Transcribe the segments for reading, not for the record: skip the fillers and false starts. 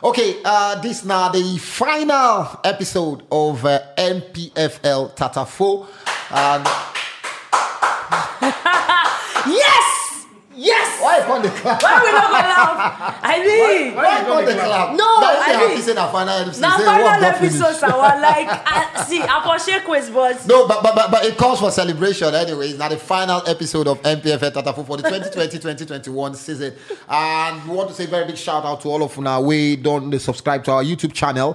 Okay, this now the final episode of NPFL Tatafo. Yes! Yes! Why on the clap? Why we not going to laugh? I mean, Why on the clap? No, I I mean, mean, the final episode. now Say, final what got episode, finished? so I see, I for share quiz, but No, but it calls for celebration anyway. It's now the final episode of MPFL Tatafo for the 2020-2021 season. And we want to say a very big shout out to all of you now. We don't subscribe to our YouTube channel,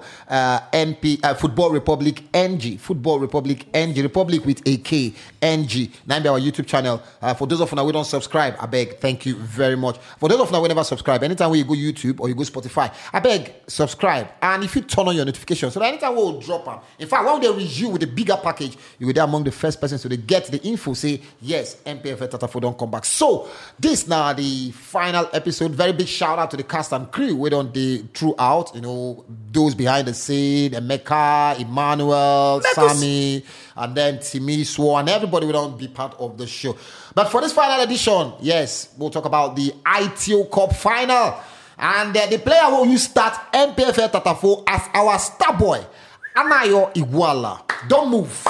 Football Republic NG. Football Republic NG. Republic with a K. NG. Now be our YouTube channel. For those of you now we don't subscribe, I beg, thank you very much. For those of you now we never subscribe, anytime when you go YouTube or you go Spotify, I beg, subscribe. And if you turn on your notifications, so that anytime we'll drop them. In fact, when they review with a bigger package, you will be among the first persons so they get the info, say, yes, MPFL Tatafo don't come back. So, this now the final episode. Very big shout out to the cast and crew. We don't throughout, those behind the scene, Emeka, Emmanuel, Sammy, and then Timi, Swo, and everybody will don't be part of the show. But for this final edition, yes, we'll talk about the ITO Cup final. And the player who you start MPFL Tatafo as our star boy, Anayo Iguala. Don't move.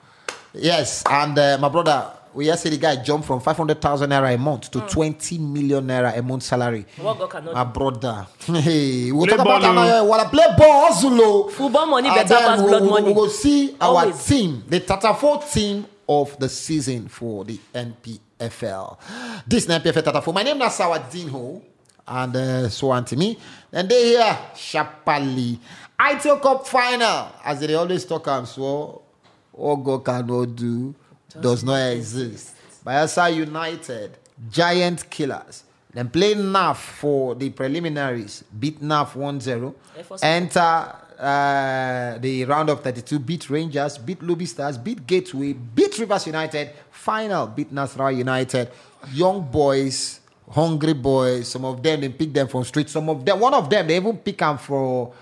Yes, and my brother, we just say the guy jumped from 500,000 naira a month to 20 million naira a month salary. what God cannot My brother. Hey, we'll Play talk about ball, Anayo Iguala. Play ball, Zulo. football money And better then pass blood money. We will see our Always. team, the Tatafo team of the season for the NPFL. This is NPFL Tatafo. My name is Sawadin Ho, and so on to me. And they here, Shapali. ITO Cup final, as they always talk and so, all God cannot do does not exist. Bayelsa United, Giant Killers. Then play NAF for the preliminaries, beat NAF 1-0. Enter the round of 32, beat Rangers, beat Lobby Stars, beat Gateway, beat Rivers United, final beat Nasarawa United. Young boys, hungry boys, some of them, they pick them from street. Some of them, one of them, they even pick them for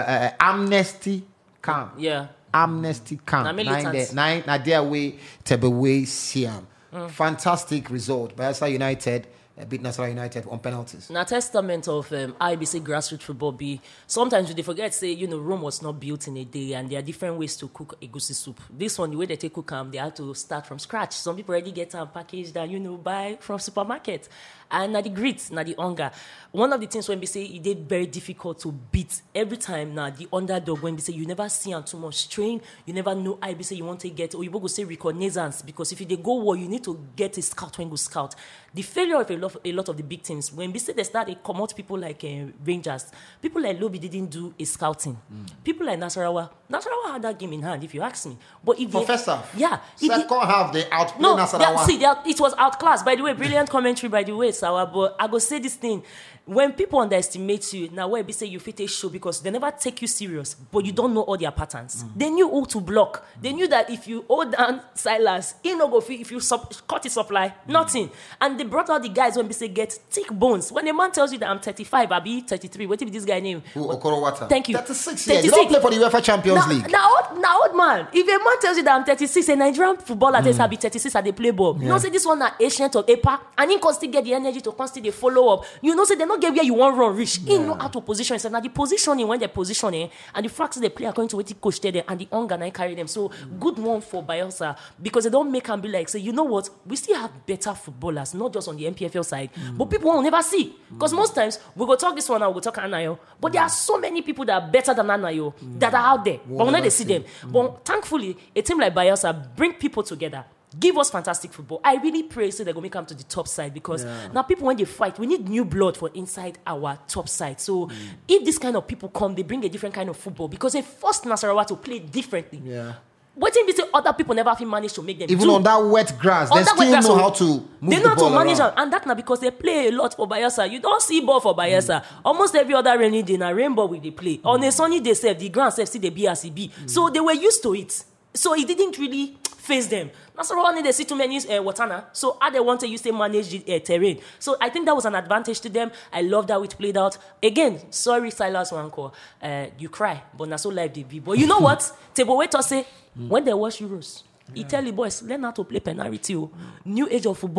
amnesty camp. Yeah. Amnesty camp. Na militants. Nine, their way, Tebeway, Siam. Fantastic result. Bayelsa United beat Nasarawa United on penalties. Now, testament of IBC grassroots football be sometimes they forget say Rome was not built in a day, and there are different ways to cook a goosey soup. This one, the way they take cook they have to start from scratch. Some people already get them packaged and buy from supermarket. And now the grit, now the hunger. One of the things when we say it did very difficult to beat every time now the underdog when we say you never see on too much strain, you never know IBC you want to get, or you go say reconnaissance, because if you they go war, you need to get a scout when you scout. The failure of a lot of the big teams, when we say they start, they come out people like Rangers, people like Lobby didn't do a scouting. People like Nasarawa had that game in hand, if you ask me. But if For first half? yeah. Second half, they outplay No, Nasarawa. it was outclassed. By the way, brilliant commentary, by the way, Sawa. But I go say this thing. When people underestimate you, now where we say you fit a show because they never take you serious, but you don't know all their patterns. They knew who to block. They knew that if you hold down Silas, he no go fit. If you cut his supply, nothing. And they brought out the guys when we say get thick bones. When a man tells you that I'm 35, I'll be 33. What is this guy name? Okorowata. Thank you. 36 years. You don't play for the UEFA Champions League. Now, old man, if a man tells you that I'm 36, a Nigerian footballer tells I'll be 36 and they play ball. You know, say this one are ancient of EPA, and he can still get the energy to constantly follow up. You know, say they not get where you want run reach. He know how to position himself. Now the positioning when they positioning and the practice they play according to what the coach tell them and the hunger and carry them. So good one for Bayelsa because they don't make them be like say, you know what, we still have better footballers, not just on the MPFL side, but people will never see. Because most times we go talk this one and we go talk Anayo, but there are so many people that are better than Anayo that are out there, but we never see them. But thankfully, a team like Bayelsa bring people together. Give us fantastic football. I really pray so they're going to come to the top side because now people, when they fight, we need new blood for inside our top side. So if this kind of people come, they bring a different kind of football because they forced Nasarawa to play differently. What if they say other people never have managed to make them even do? on that wet grass, they still know how to move they know the how ball to manage around. them, and that's not because they play a lot for Bayelsa. You don't see ball for Bayelsa. Almost every other rainy day, na rainbow will they play. On a sunny day, the ground see the BRCB. So they were used to it. So it didn't really face them. Nasarawa they see too many Watana. So how they want to use to manage the terrain. So I think that was an advantage to them. I love how it played out. Again, sorry Silas Wanko, you cry, but not so live they be. But you know what? Table wait to say when they watch Euros, he tell the boys learn how to play penalty. New age of football.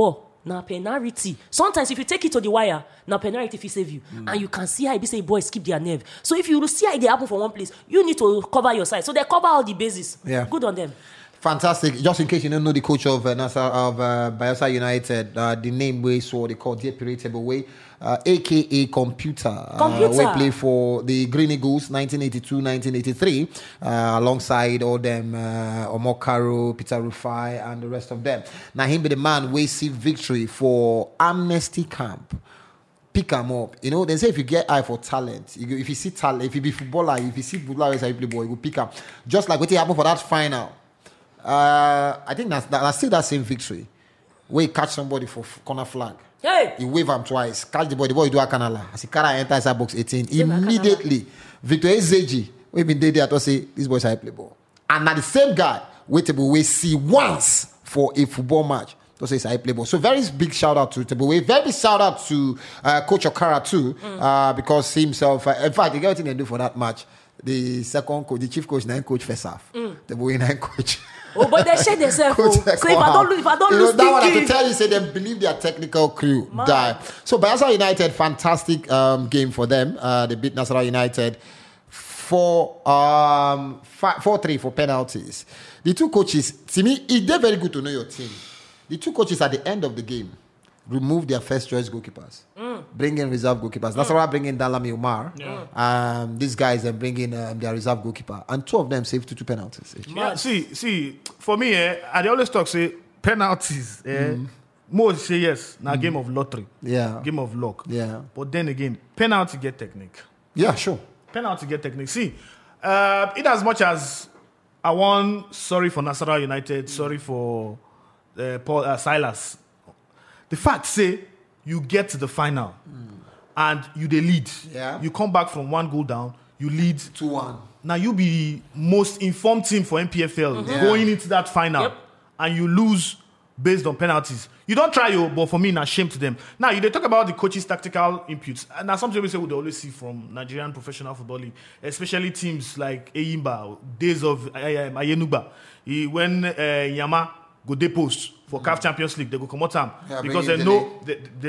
now penalty. Sometimes if you take it to the wire, now penalty if you save you. And you can see how it say boys keep their nerve. So if you see how they happen for one place, you need to cover your side. So they cover all the bases. Yeah. Good on them. Fantastic. Just in case you don't know the coach of Bayelsa United, the name we saw they call Dear Piratable Way, aka Computer. We play for the Green Eagles 1982-1983, alongside all them Omokaro, Peter Rufai, and the rest of them. Now him be the man we see victory for Amnesty Camp. Pick him up. You know, they say if you get eye for talent, if you see talent, if you be footballer, if you see footballer as a play ball, you will pick up. Just like what happened for that final. I think that's still that same victory. Where he catch somebody for corner flag. Hey! He wave him twice. Catch the boy do a canala. As he carry enter inside box 18. Immediately, Victor Ezeji, we been there to say this boy play ball. And now the same guy, we see once for a football match. To say I play ball. So very big shout out to Tebuwe. Very big shout out to Coach Okara too, because himself. In fact, the everything they do for that match. The second coach, the chief coach, 9 coach first half. Tebuwe 9 coach. Oh, but they share themselves. So if I don't lose that one I can tell you, say they believe their technical crew die. So Bayelsa United, fantastic game for them. They beat Nasarawa United 4-3 for penalties. The two coaches, to me, it's very good to know your team. The two coaches at the end of the game remove their first choice goalkeepers, bring in reserve goalkeepers. Nasarawa bring in Dalami Umar. These guys are bringing their reserve goalkeeper, and 2 of them saved 2 penalties. Yeah, see, for me, I always talk say penalties. Most say yes, now game of lottery, game of luck. But then again, penalty get technique. Yeah, sure. Penalty get technique. See, in as much as I want, sorry for Nasarawa United, sorry for Paul Silas. The fact say you get to the final and you the lead. Yeah. You come back from 1 goal down, you lead 2-1. Now you be most informed team for MPFL going into that final, and you lose based on penalties. You don't try but for me, na shame to them. Now they talk about the coach's tactical inputs, and now something we say we always see from Nigerian professional football league, especially teams like Eyimba, days of Ayenuba, when Yama go dey post for CAF Champions League, they go come out time because they know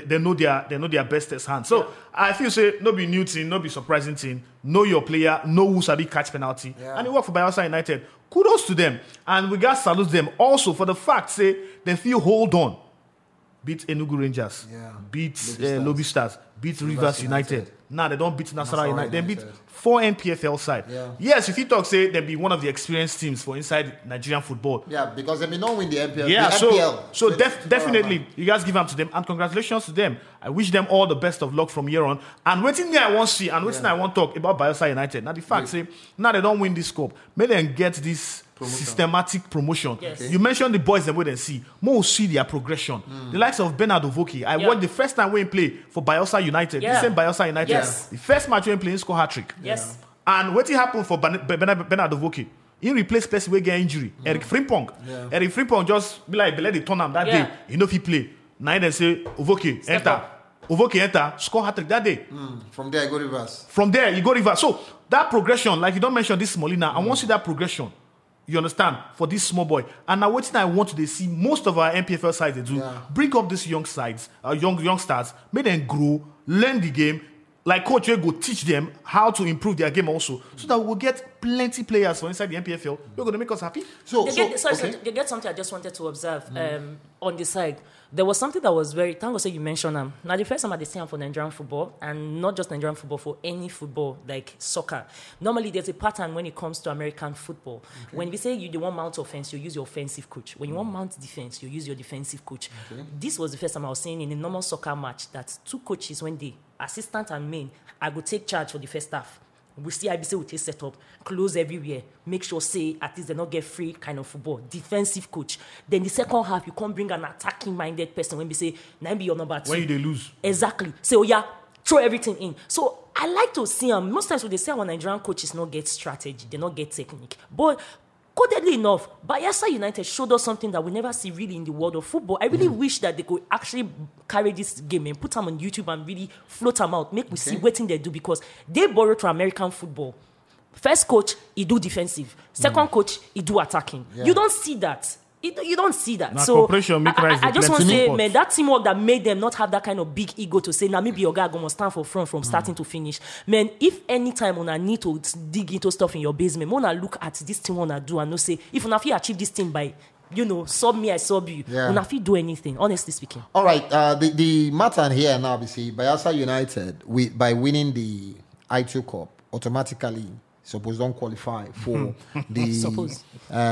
their best hand. So I feel say no be new thing, no be surprising thing. Know your player, know who sabi catch penalty, and it work for Bayelsa United. Kudos to them, and we got salute them also for the fact say they feel hold on, beat Enugu Rangers, beat Lobby Stars, beat Rivers United. Now they don't beat Nasarawa United. They beat 4 NPFL side. Yes, if you talk say they be one of the experienced teams for inside Nigerian football. Yeah, because they may not win the MPL. Yeah, the so definitely you guys give up to them, and congratulations to them. I wish them all the best of luck from here on. And waiting there I want to see, and waiting I want to talk about Bayelsa United. Now the fact say now they don't win this scope, may them get this systematic promotion. Yes. You mentioned the boys that we didn't see. More see their progression. The likes of Bernard Ovoki. I watched the first time we play for Bayelsa United. The same Bayelsa United. Yes. The first match we play, he scored hat-trick. Yes. And what happened for Bernard Ovoki? He replaced person who get injury. Eric Frimpong. Eric Frimpong just be like, let the turn him that day. You know if he play. Now they say, Ovoki, enter. Ovoki enter, score hat-trick that day. From there, you go reverse. From there, you go reverse. So that progression, like you don't mention this Molina, I want to see that progression. You understand? For this small boy. And now what I want to see most of our MPFL sides they do, bring up these young sides, young stars, make them grow, learn the game. Like coach will go teach them how to improve their game also. So that we'll get plenty players for inside the MPFL. You're going to make us happy. They get something I just wanted to observe on the side. There was something that was very, thank God say you mentioned them. Now the first time I see them for Nigerian football, and not just Nigerian football, for any football like soccer. Normally there's a pattern when it comes to American football. When we say you want mount offense, you use your offensive coach. When you want mount defense, you use your defensive coach. This was the first time I was seeing in a normal soccer match that 2 coaches, when they assistant and main, I go take charge for the first half. We see IBC will take set up, close everywhere, make sure say at least they not get free kind of football. Defensive coach. Then the second half, you can't bring an attacking minded person when we say, now be your number 2. When they lose. Exactly. Say, throw everything in. So I like to see them. Most times when they say our Nigerian coaches not get strategy, they not get technique. But codedly enough, Bayelsa United showed us something that we never see really in the world of football. I really wish that they could actually carry this game and put them on YouTube and really float them out, make we see what thing they do, because they borrowed from American football. First coach, he do defensive. Second coach, he do attacking. You don't see that You don't see that. Now, So cooperation make rise I the just want to plenty say, support. man, that teamwork that made them not have that kind of big ego to say, now maybe your guy gonna stand for front from starting to finish. Man, if anytime when I need to dig into stuff in your basement, when I look at this thing when I do and no say, if I feel achieve this thing by, sub me, I sub you. Yeah. When I feel do anything, honestly speaking. All right, the matter here now, obviously, Bayelsa United, by winning the I2 Cup, automatically, suppose don't qualify for the... Suppose.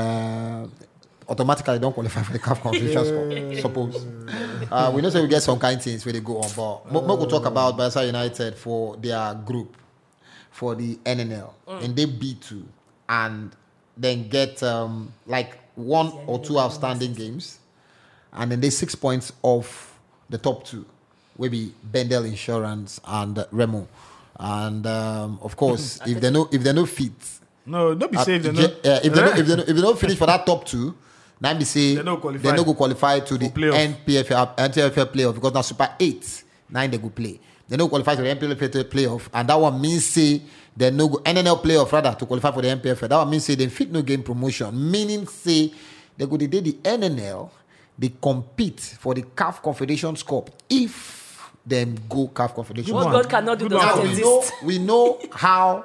Automatically don't qualify for the CAF Confederations Cup, suppose. We know say we get some kind of things where they go on, but Mo will talk about Bayelsa United for their group, for the NNL, and they B2, and then get like 1 or 2 outstanding games, and then they 6 points off the top 2, will be Bendel Insurance and Remo, and of course if they no fit. No, don't be safe. If they don't finish for that top 2, now be say They no qualify. they no go qualify to the playoff. NPFL playoff because now Super 8 9 they go play. They no qualify to the NPFL playoff, and that one means say they no go NNL playoff rather to qualify for the NPFL. That one means say they fit no game promotion, meaning say they go the NNL they compete for the CAF Confederations Cup if them go CAF Confederations What Cup. God cannot do Good does one. not Now exist. we know how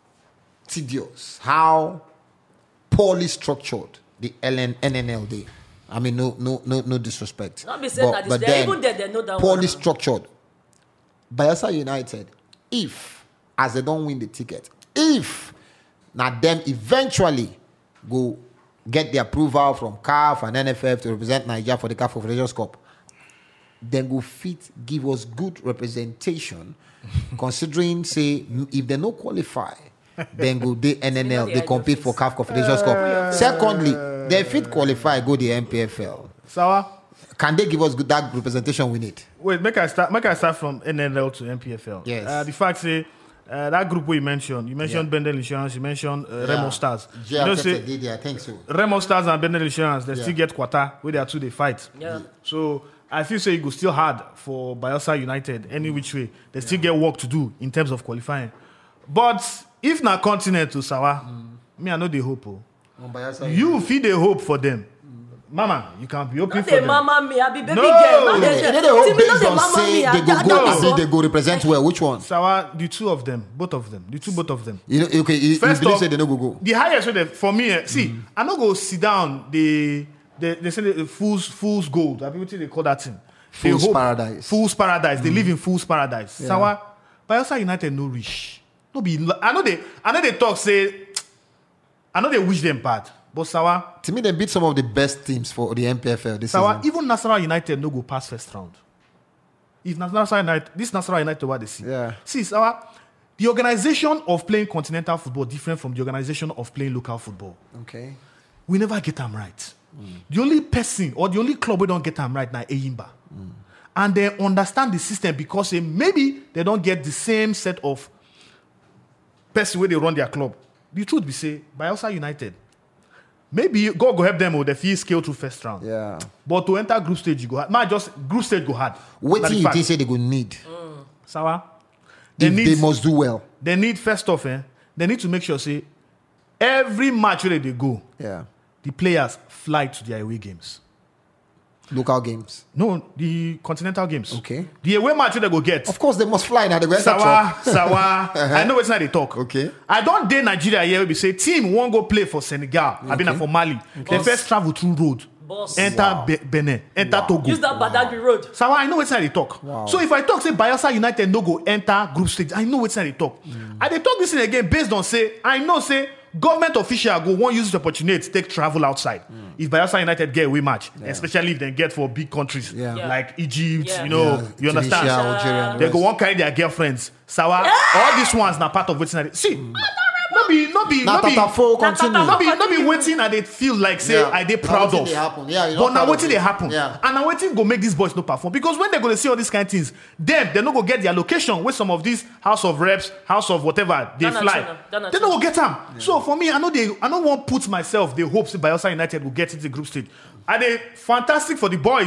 tedious, how poorly structured the NNL day. I mean, no disrespect. Not be saying that it's there. Even there, they know that poorly one. structured. Bayelsa United, if as they don't win the ticket, if now them eventually go get the approval from CAF and NFF to represent Nigeria for the CAF Confederations Cup, then go fit give us good representation, considering say if they no qualify, then go the NNL, they compete for CAF Confederations Cup. Secondly, they fit qualify, go the MPFL. Sawa. Can they give us that representation we need? Wait, make I start from NNL to MPFL. Yes. The fact say that group we mentioned, Bendel Insurance, you mentioned Remo Stars. You know, say I think so. Remo Stars and Bendel Insurance, they still get quarter where they are 2 they fight. Yeah. So I feel say it go still hard for Bayelsa United any which way. They still get work to do in terms of qualifying. But if na continent to Sawa, me I know the hope. You feel the hope for them. Mama, you can be hoping Not for the them. mama me, I be baby No. girl. Not They the- they hope See, me not based the on mama say me, I they go don't go know. as if they go represent well. Which one? Sawa, the 2 of them, both of them, both of them. You know, okay, you First believe off, say they no go. the highest way for me, see, I no go sit down. They say the fool's gold. I think they call that thing. They Fool's hope- paradise. Fool's paradise. They live in fool's paradise. Sawa, Bayelsa United no rich. No be. I know they talk say. I know they wish them bad, but Sawa, To me, they beat some of the best teams for the MPFL this Sawa, season. even National United no go past first round. If National United what they see. Yeah. See, Sawa, the organization of playing continental football different from the organization of playing local football. Okay. We never get them right. The only person or the only club we don't get them right now is Eyimba. And they understand the system because maybe they don't get the same set of person where they run their club. The truth be say, Bayelsa United, maybe God go help them with the fee scale to first round. Yeah. But to enter group stage, you go hard. Not just group stage go hard. What That's do the you fact. think say they go need? Sawa? If they must do well. They need first off, they need to make sure say every match where they go, Yeah. the players fly to their away games. Local games. No, the continental games. Okay. The away match where they go get. Of course, they must fly now. They go enter Sawa, truck. Sawa. I know it's not they talk. Okay. I don't dare Nigeria here. We say team won't go play for Senegal. I've been for Mali. They first travel through road. Boss. Enter Benin. Enter Togo. Use that Badagry road. Sawa, I know what's not they talk. So if I talk, say Bayelsa United no go enter group stage, I know what's not they talk. I they talk this thing again based on say, I know say government official go won't use the opportunity to take travel outside. If Bayelsa United get away match, especially if they get for big countries Yeah. like Egypt, Yeah. you know, Yeah, you understand? Tunisia, Algeria, and the They go rest. one carry their girlfriends. Sawa, all these ones now part of what's not. See, no be Tatafo, continue. no be waiting and they feel like say Yeah. I they Now proud wetin of. dey happen. Yeah, you but don't now proud waiting of they it. happen. Yeah. And now waiting go make these boys no perform. Because when they go to see all these kind of things, they no go get their location with some of these House of Reps, House of whatever, they Dana fly. China, Dana They China. no go get them. So for me, I don't want to put myself the hopes that Bayelsa United will get into the group stage. And they fantastic for the boys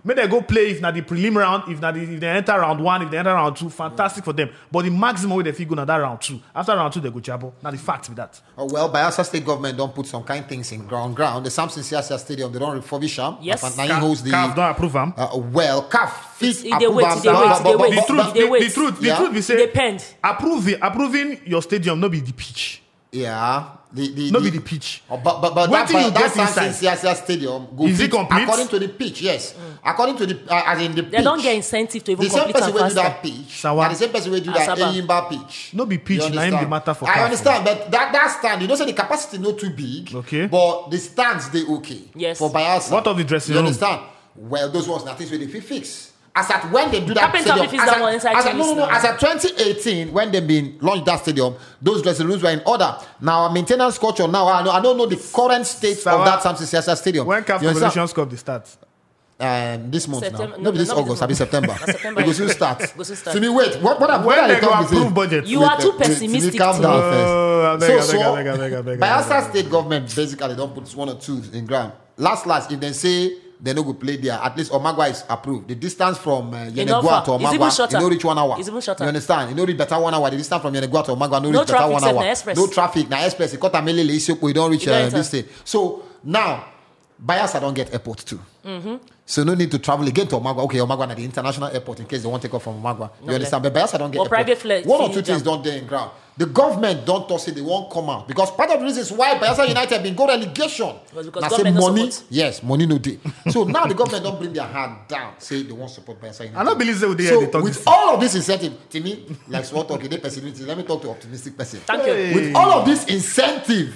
May they go play if not the prelim round, if they enter round 1, if they enter round 2, fantastic for them. But the maximum way they feel go na that round 2. After round 2, they go jabo. Now the fact with that. Oh, well, Bayelsa State government don't put some kind of things in ground. The Samson Siasia Stadium, they don't refurbish them. Yes. CAF don't approve them. Well, CAF fit They approve wait, am. they wait. The truth, we say Depend. approving your stadium, no be the pitch. Yeah. No be the pitch. But What do you that get Samson inside? Siasia Stadium go Is it fit complete? according to the pitch, yes. According to the as in the pitch. They don't get incentive to even the same complete person and will do faster. that pitch. Sawa. And the same person will do that Asaba. Eyimba pitch. No be pitch, You na him understand? the matter for I CAF. understand, but that stand, you know, say the capacity not too big. Okay. But the stands they okay. Yes. For Bayelsa. What of the dressing You room? understand? Well, those ones are things where they fit fix. As at when they do that Carpenter stadium, fit fix that one inside as at, tennis now. as at 2018 when they been launched that stadium, those dressing rooms were in order. Now maintenance culture. Now I don't know the current state Sawa. of that Samson Siasia Stadium. When CAF You understand? Confederations Cup they start. This month September- now. no, No, this not August. this I'll be month. September. September. It will soon start. Go soon start. To me, wait. What When are they the go talk approve budget. You are too pessimistic. Calm down Timo. first. Oh, I beg. Bayelsa State government basically don't put 1 or 2 in ground. Last, if they say they no go play there, at least Omagwa is approved. The distance from Yenegua to It's even Omagwa, shorter. you know, reach 1 hour. It's even shorter. You understand? You know, reach better 1 hour. The distance from Yenegua to Omagwa, no No reach better traffic, 1 sef, hour. na express. No traffic, na express. You got a mele Isiokwe, you don't reach You don't enter. this thing. So now, Bayelsa don't get airport too. So no need to travel again to Omagwa. Okay, Omagwa at the international airport in case they want to take off from Omagwa. You No, understand? But Bayelsa don't get Or airport. private flight, 1 or fee 2 things jam. don't there in ground. The government don't talk say they won't come out because part of the reason is why Bayelsa United been go relegation. Was because Now say government no money, support. yes, money no day. So now the government don't bring their hand down. Say they won't support Bayelsa United. I don't believe they So they talk with this. all of this incentive, to me, like small talk, they pessimistic. Let me talk to optimistic person. Thank you. Hey. With all of this incentive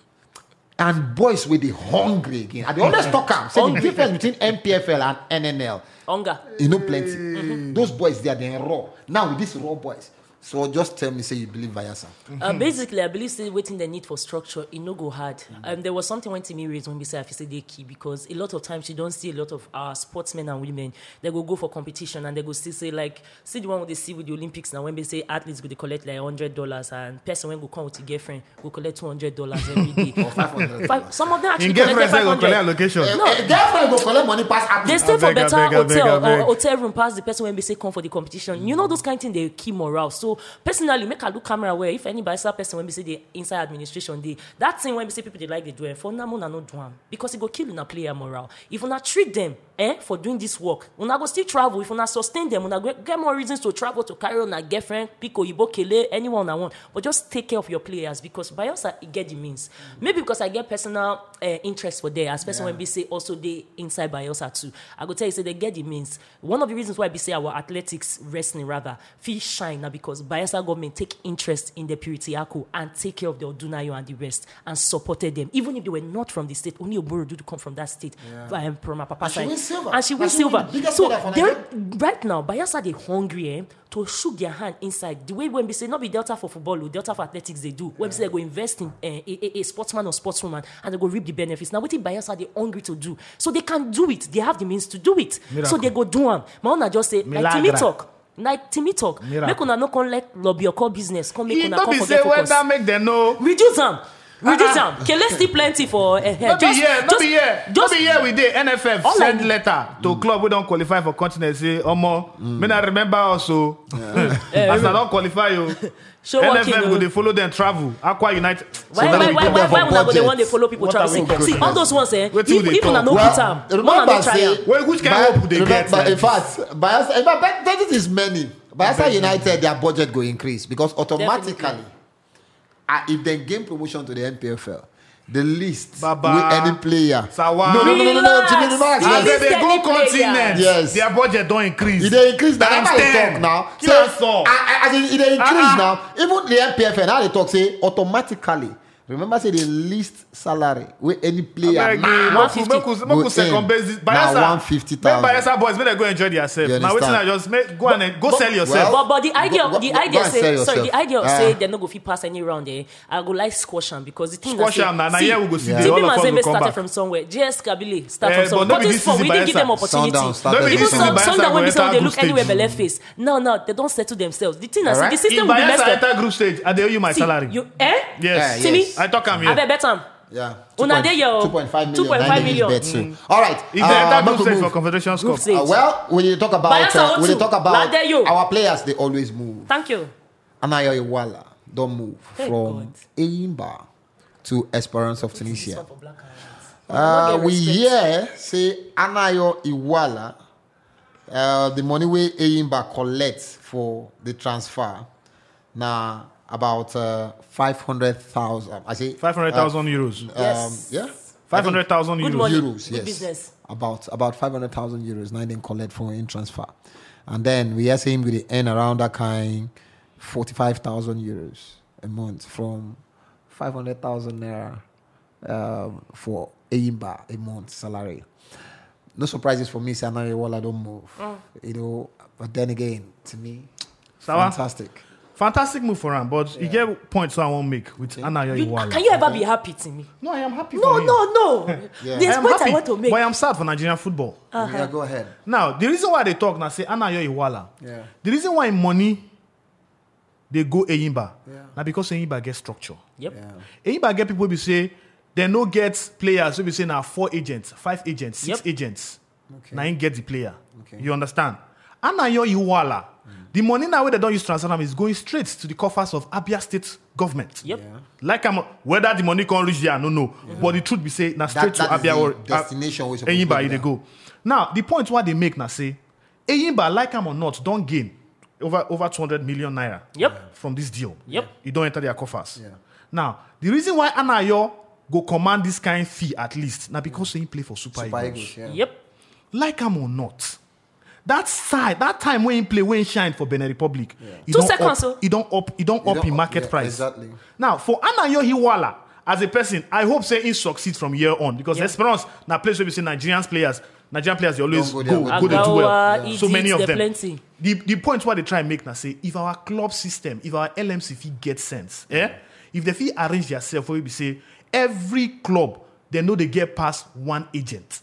and boys with the hungry again, I dey always talk am. Say the Hungry. difference between MPFL and NNL, Hunger. you know, plenty. Those boys they are raw. Now with these raw boys, so just tell me, say you believe Bayelsa. Basically, I believe still waiting the need for structure, it no go hard. There was something when Timmy raised when we say I say they key because a lot of times you don't see a lot of our sportsmen and women. They go for competition and they go still say like see the one they see with the Olympics now when they say athletes go they collect like $100 and person when go come with a girlfriend go collect $200 every day. Or $500. Some of them actually In collect girlfriend say go collect 500. allocation. No. Girlfriend go collect money pass They athlete. stay for Abeg, better abeg, hotel abeg. or hotel room past the person when they say come for the competition. You know those kind of things they keep morale. So personally, make a look camera where if anybody saw person when we say the inside administration, that thing when we say people they like they do it for na no do am because it go kill una player morale. If una treat them for doing this work, una go still travel. If una sustain them, una go get more reasons to travel to carry on a girlfriend, pico, yibo, kele, anyone I want. But just take care of your players because Bayelsa get the means. Maybe because I get personal interest for there, as person when we say also they inside Bayelsa too. I go tell you say they get the means. One of the reasons why we say our athletics wrestling rather feel shine now because Bayelsa government take interest in the Purity Ako and take care of the Odunayo and the rest and supported them even if they were not from the state. Only Oboro do come from that state from my papa And she side. win silver. And she win And she win silver. the biggest So medal for they're Nigeria. right now Bayelsa they hungry to shoot their hand inside the way when we say not be Delta for football or Delta for athletics they do when we say they go invest in a sportsman or sportswoman and they go reap the benefits. Now what Bayelsa they hungry to do so they can do it. They have the means to do it. Miracle. So they go do them. My own just say like Timmy Milagra. talk. Like Timmy talk. Miracle. Make una no come like lobby your core business. Come make It una don't come be forget say focus. whether make them know. Reduce them. Reduce them. Okay, let's see plenty for No be here we dey NFF All send I- letter to club we don't qualify for continent say omo may I remember also as I don't qualify you Show working, NFF oh. go dey follow them travel Aqua United Why now we put them for una go they budget. want to follow people What travel? are we See doing? all those ones Wait till they if una talk. no put am, make una no try am. Well, which kind of hope they get, Remember, in like fact, Bayelsa, in fact, that is many. Bayelsa United, their budget go increase because automatically, if they gain promotion to the MPFL, the least Baba. with any player. Sawa. No. Relax. Jimmy, relax. Yes. as they Any go player. continent Yes. their budget don't increase If they increase now, Times how they 10. talk now. Kill us all. As in, if they increase now, even the MPFL now they talk say automatically. Remember, say the least salary with any player now. Make Go you second in. base this. Now, Bayelsa, 150,000. make Bayelsa boys, make they go enjoy themselves. You Now waiting I understand? just make go and go sell yourself. Well, But the idea, Go- the go- idea go and say, sell sorry, the yourself. idea of say they're not go fit pass any round there. I go like squash them because the thing Squash that say- am, na see, here we go see the TP all of us Mazembe go come started back. from somewhere. JS Kabile started Eh, from but somewhere. no But be this this for season we didn't give them Bayelsa. opportunity. Sundown started No be Even this season some Bayelsa that go when we say enter they group look anywhere stage. belle face. No, they don't settle themselves. The thing is, Alright. the system If will be messed Bayelsa up. enter group stage, I dey owe you my See, salary. you Yes. See me? I talk am I here. bet am. Yeah. Una dey yo. 2.5 million. 2.5 million. Bet, so. All right. If they enter make group we stage move. for Confederation Cup. stage. Well, when you talk about Bayelsa O2, Ladeyo. our players, they always move. Thank you. Anayo Iwala don't move Thank from God. Eyimba to Esperance of Tunisia. For black and white. We hear say Anayo Iwala, the money we Eyimba collects for the transfer, now about 500,000. I say 500,000 euros. Yes. Yeah, 500,000 Good euros. money. euros. Good Yes, business. about 500,000 euros. Now they collect for in transfer, and then we are saying we earn around that kind 45,000 euros a month from 500,000 naira for Eyimba a month salary. No surprises for me. Say Anayo Iwala don't move. You know, but then again, to me, Sawa? fantastic. Fantastic move for him, but you get points I won't make with Anayo Iwala. Can you ever be happy to me? No, I am happy No, for him. no. Yeah. There's I am point happy, I want to make. but I am sad for Nigerian football. Yeah, go ahead. Now, the reason why they talk now say Anayo Iwala, Yeah. the reason why money they go Eyimba, Yeah. now because Eyimba get structure. Yep. Yeah. Eyimba get people be say they no get players. So we say now 4 agents, 5 agents, 6 Yep. agents. Okay. Now you get the player. Okay. You understand? Anayo Iwala, the money now where they don't use transfer them is going straight to the coffers of Abia State government. Yep. Yeah. Like whether the money can reach there, no know. But the truth be say now straight to That is Abia the or destination we supposed to Eyimba be they there. go. Now the point what they make now say Eyimba like am or not don't gain over 200 million naira. Yep. From this deal. Yep. You don't enter their coffers. Yeah. Now the reason why Anayo go command this kind of fee at least now because he play for Super Super Eagles. Eagles, yeah. Yep. Like am or not. That time when he play, when he shine for Benin Republic, he 2 don't seconds, up, he don't up in market yeah, price. Exactly. Now, for Anayo Iwala, as a person, I hope say he succeeds from year on because Yeah. Esperance now place where we say Nigerian players they always Don't go, go there. they do well. Agawa, So many Idris, of there them. plenty. The point what they try and make now say if our club system, if our LMC fee get sense, if the fee arrange themselves where we say every club they know they get past one agent.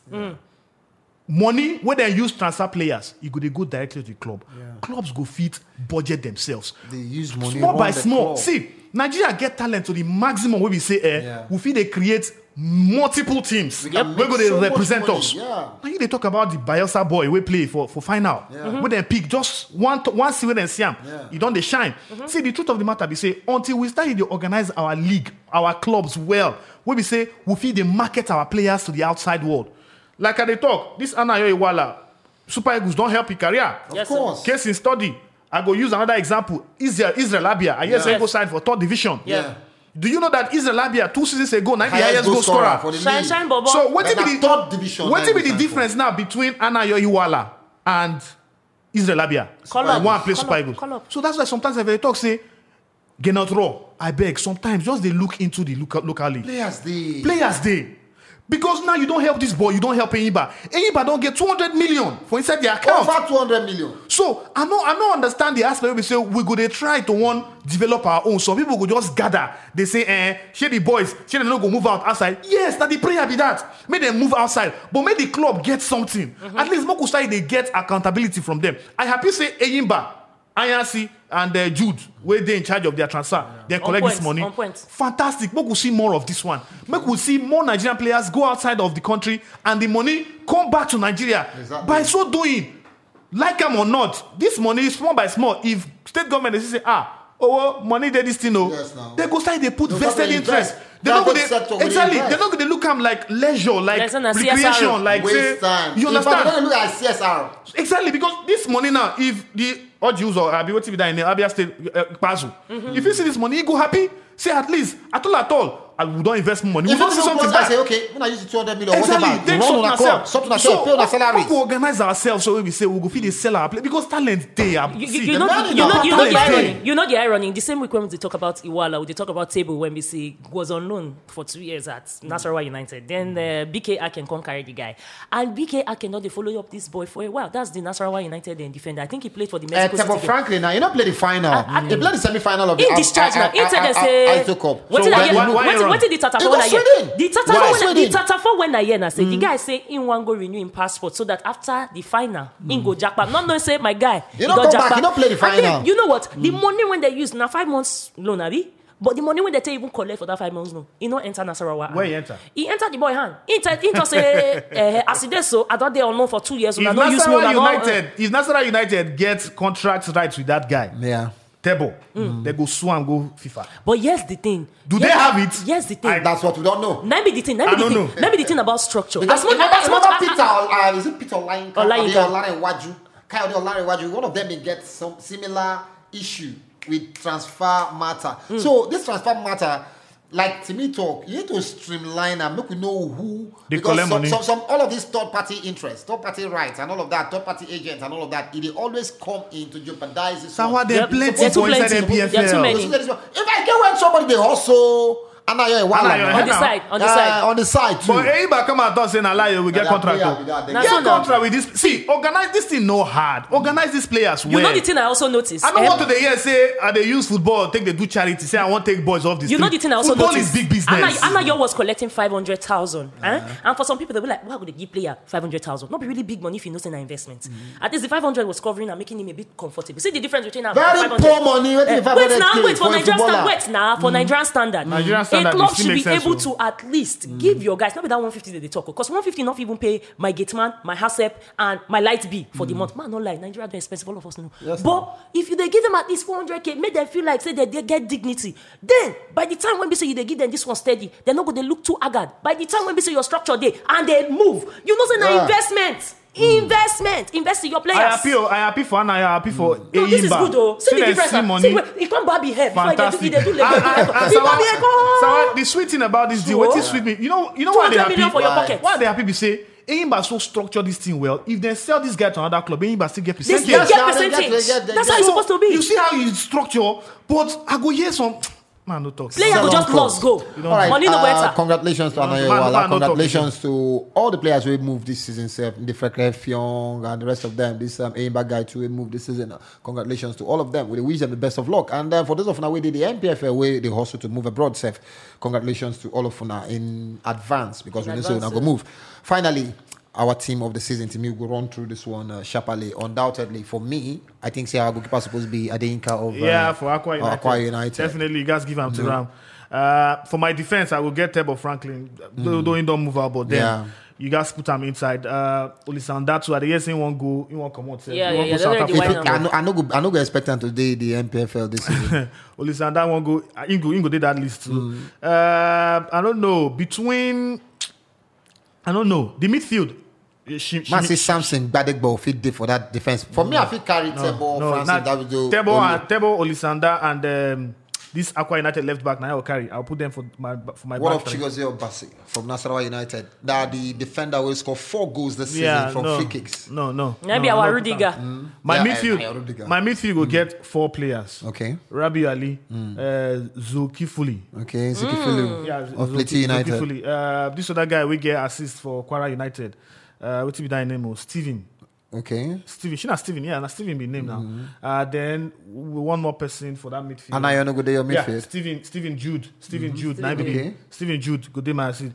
Money when they use transfer players, they go directly to the club. Clubs go fit budget themselves. They use money Small by run the small. club. See, Nigeria get talent to the maximum where we say, Yeah. we feel they create multiple teams. We can Where make go they so much represent money, us. yeah. Now you they talk about the Bayelsa boy we play for final. When they pick just one see where they see him. Yeah. You don't they shine. See, the truth of the matter be say until we start to organize our league, our clubs well, where we say we feel they market our players to the outside world. Like they talk, this Anayo Iwala, Super Eagles don't help your career. Yes, Of course. Case in study. I go use another example. Israel Abia. I hear say Yes. go sign for 3rd division. Yeah. Do you know that Israel Abia 2 seasons ago, now the Highest highest goal scorer? for the Shine, league. shine, Bobo. So what Like will a be the third division what will be now the we difference now between Anayo Iwala and Israel Abia? Call The up. one play Call Super up. Eagles. Call up. So that's why sometimes if they talk say, get not raw. I beg. Sometimes just they look into the local league. Players, Day. Because now you don't help this boy, you don't help Eyimba. Eyimba don't get 200 million for inside their account. over 200 million. So I don't understand the aspect where we say we go they try to develop our own. Some people go just gather. They say, share the boys, share they not go move out outside. Yes, that the prayer be that. Make them move outside. But make the club get something. At least Moku style they get accountability from them. I happy say Eyimba, Ayansi, and Jude, where they in charge of their transfer. They collect point, this money. on point. Fantastic. Make we see more of this one. Make we see more Nigerian players go outside of the country and the money come back to Nigeria. Exactly. By so doing, like them or not, this money is small by small. If state government they say, money they this thing, Yes, now. they go start they put They'll vested start to interest. invest. They not go Private sector will exactly. invest. They're not going to look them like leisure, like Leisure and recreation, CSR. like Waste say, time. you In fact, understand? they're going to look at CSR. Exactly, because this money now, if the Ojus or Abi, what if that in the Abia State, Pazu, if you see this money, you go happy, say at least, at all, we don't invest more money. We If don't you see something something back. say, okay, when I use the 200 million, Exactly, whatever, take you run on a club, something like that, pay on a salary. we organize ourselves so we say we go feed the seller play because talent day. You know man the is not irony. You know the irony. The same week when we talk about Iwala, we talk about Table when we see was on loan for 2 years at Nasarawa United. Then BK Aken come carry the guy, and BK Aken not they follow up this boy for a while. That's the Nasarawa United defender. I think he played for the Mexico City. But game. frankly, now you not play the final. He played the semi-final of the In discharge now. He said they say. ISO Cup. What So did I why hear? run? What did the Tata He for when was I hear? Sweden. The Tata Why? for when Sweden. the Tata for when I hear now say the guy say in one go renew in passport so that after the final in go jackpot. Not say my guy. He don't come back, he don't play the And then, final. you know what? The money when they use now 5 months loan abi. But the money when they take even collect for that 5 months, no, he not enter Nasarawa. Where he enter? He entered the boy hand. He say, as it is so, I thought they are known for 2 years. So If Nasarawa United gets contract rights with that guy, Yeah. Tebo, they go sue and go FIFA. But here's the thing. Do they have it? Here's the thing. That's what we don't know. Maybe the thing. Maybe the thing about structure. Because As much Peter, is it Peter Olayinka? Olayinka. Waju. Kayode Olanrewaju. One of them may get some similar issue with transfer matter. So this transfer matter, like Timmy talk, you need to streamline and make we know who. They because collect money. some all of these third party interests, third party rights, and all of that, third party agents and all of that, it always come in to jeopardize this. So they plenty They're too for inside plenty. MPFL. They're too many. If I get when somebody they hustle. on the side. Too. But Eiba come out and say, "Nah, we get contract. Get contract with this. See, organize this thing no hard. Organize these players well. You know the thing I also noticed. I don't want to hear say they use football, take they do charity. Say I want to take boys off this. You know the thing I also football noticed. Is big business. Anayo was collecting 500,000, and for some people they were like, "Why would they give player 500,000? Not be really big money if you know it's an investment." At least the 500 was covering and making him a bit comfortable. See the difference between now. Very poor money. Wait for Nigerian standard. Nigerian standard. A club should be able to at least give your guys, not be that 150 that they talk, because 150 not even pay my gate man, my HACCP, and my light bill for the month. Man, not like Nigeria, they're expensive, all of us know. Yes, but if they give them at least 400k, make them feel like say they get dignity. Then by the time when we say you they give them this one steady, they're not going to look too haggard. By the time when we say your structure there and they move, you know, say na investment. Invest in your players. I happy for Anna. I happy for no, this is good though. See the difference. See, it can't Barbie hair. Fantastic. So the sweet thing about this deal, what is sweet me? You know why they happy? For your pocket. Why they happy? Be say Enyimba so structure this thing well. If they sell this guy to another club, Enyimba still get percentage. They get percentage. That's how it's supposed to be. You see how you structure, but I go hear some. Man, no talk. Player go just lost go. All right, money no better. Congratulations to Anayo Iweala. Congratulations to all the players who moved this season. Ndefeke Fiong and the rest of them. This Enyimba guy too moved this season. Congratulations to all of them. We wish them the best of luck. And for those of you who did the MPFL way, they hustle to move abroad. Congratulations to all of you in advance because we didn't say we're not going to move. Finally, our team of the season, to me, will run through this one sharply. Undoubtedly, for me, I think our goalkeeper is supposed to be Adeyinka of for Aqua United. Definitely, you guys give him to Ram. For my defense, I will get Tebo Franklin. Though he don't move out, but then you guys put him inside. Olisanda too. At the end, he won't come out. I no go expect him to do the MPFL this season. Olisanda won't go. He go do that list too. I don't know. The midfield. Massey Samson, Badegbo fit for that defense. For me, I feel carry Tebo, Francis Davido. Tebo, Olisanda, and this Aqua United left back. Now I'll carry. I'll put them for my what back. Of Chigozie Obasi from Nasarawa United? That the defender will score 4 goals this season from free kicks. No. Maybe our Rudiger. My midfield will get 4 players. Okay. Rabi Ali, Zulkifli. Okay, Zulkifli of Plateau United. Zulkifli. This other guy we get assist for Kwara United. What's his name? Steven. Okay. Steven. She not Steven. Yeah, Steven be named now. Then one more person for that midfield. And I know go there midfield. Yeah, Steven Jude. Steven Jude. Okay. Steven Jude. Go there my assist.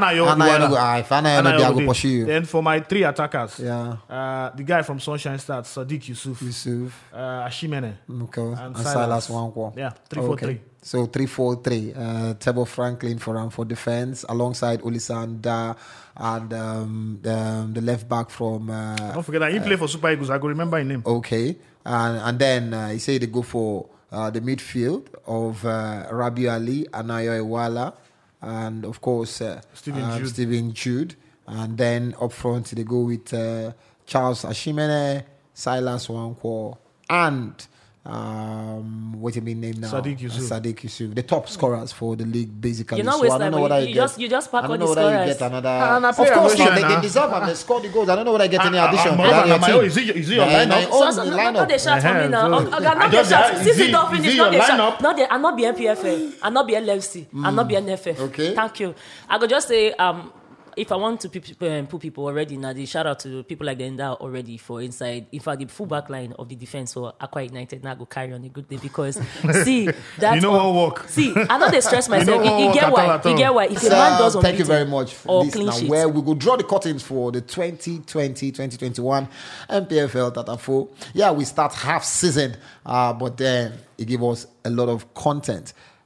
Then for my 3 attackers. The guy from Sunshine Stars, Sadiq Yusuf. Ashimene. Okay. And Silas Wankwo. Yeah. 3-4-3. So 3-4-3. Tebo Franklin for defense alongside Olisanda and the left back from. Don't forget that he played for Super Eagles. I go remember his name. Okay, and then he said they go for the midfield of Rabi Ali, Anayo Iweala, and of course Steven Jude, and then up front they go with Charles Ashimene, Silas Wankwo, and. What you mean name now? Sadiq Yusuf. The top scorers for the league, basically. You know, so I don't know what I get. You just pack all the scorers. I don't know whether you get another. Of course, they deserve and they score the goals. I don't know whether I get any addition. Is it your lineup? Not they shout for me now. Not they shout. Since it don't finish, not they shout. I'm not be MPFL. I'm not be LFC. I'm not be NFF. Okay. Thank you. I could just say if I want to put people already now, the shout out to people like the Enda already for inside. In fact, the full back line of the defense for Aqua United now go carry on a good day because see that you know what work. See, I know they stress myself. You get why? If a man does thank you very much for this. Now, sheet. where we will draw the curtains for the 2020-2021 MPFL Tatafo. Yeah, we start half season, but then it gave us a lot of content.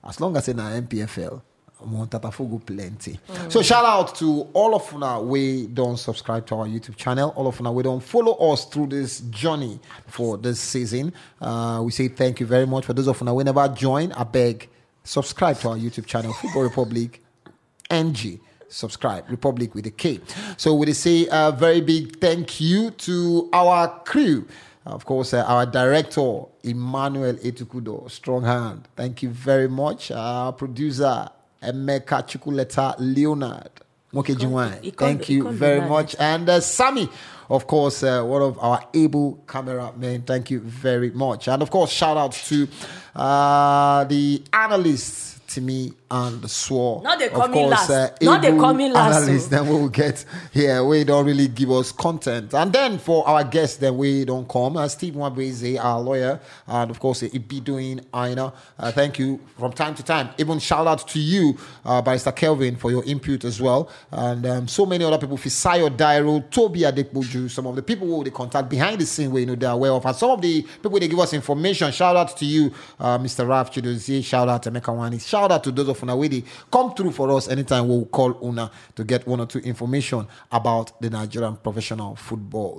as long as in our MPFL, Tatafo plenty. So shout out to all of una we don't subscribe to our YouTube channel. All of una we don't follow us through this journey for this season. We say thank you very much. For those of una we never join, I beg subscribe to our YouTube channel, Football Republic NG. Subscribe, Republic with a K. So we say a very big thank you to our crew. Of course, our director, Emmanuel Etukudo, strong hand. Thank you very much. Our producer, Emeka Chukuleta Leonard. Thank you very much. And Sammy, of course, one of our able cameramen. Thank you very much. And of course, shout out to the analysts, Timmy and Swore. Not they coming last. Not they coming last. Analysts, then we will get here. We don't really give us content. And then for our guests, then we don't come. Steve Mwabeze, our lawyer, and of course, Ibi doing Aina. Thank you from time to time. Even shout out to you, Barrister Kelvin, for your input as well. And so many other people, Fisayo Dairo, Toby Adekbuju, some of the people who they contact behind the scene where they're aware of. And some of the people they give us information. Shout out to you, Mr. Raf Chidozie. Shout out to Emeka Wani. Shout out to those of Una Wedi. Come through for us anytime we'll call Una to get one or two information about the Nigerian professional football.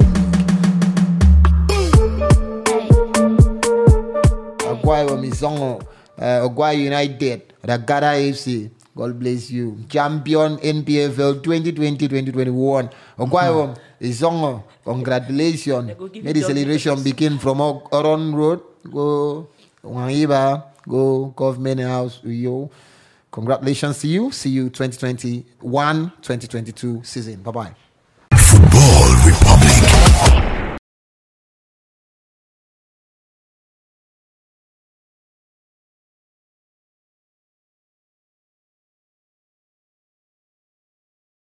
Ogwayo Mizongo, Ogwayo United, Ragada FC. God bless you. Champion NPFL 2020-2021. Ogwayo Mizongo, congratulations. May the celebration begin from Oron Road. Go Wangiba. Go Government House, Uyo. Congratulations to you. See you 2021-2022 season. Bye-bye. Football Republic.